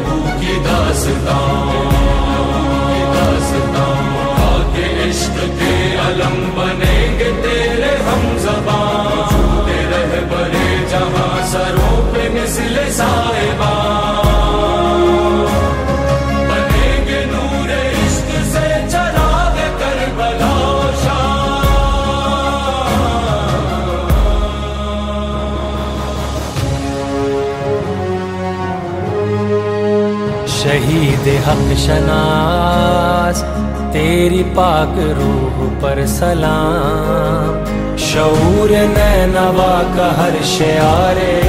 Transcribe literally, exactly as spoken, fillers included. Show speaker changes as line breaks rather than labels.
लहू की दास्तां, दास्तां आके इश्क के अलम बनेंगे तेरे हम ज़बां, छूते रहे बरे जहां सरों पे मिसले साहिबा, बनेंगे नूरे इश्क से चराग करबला
शहीद हक शनास तेरी पाक रूह पर सलाम, शऊर नैनवा का हर शियारे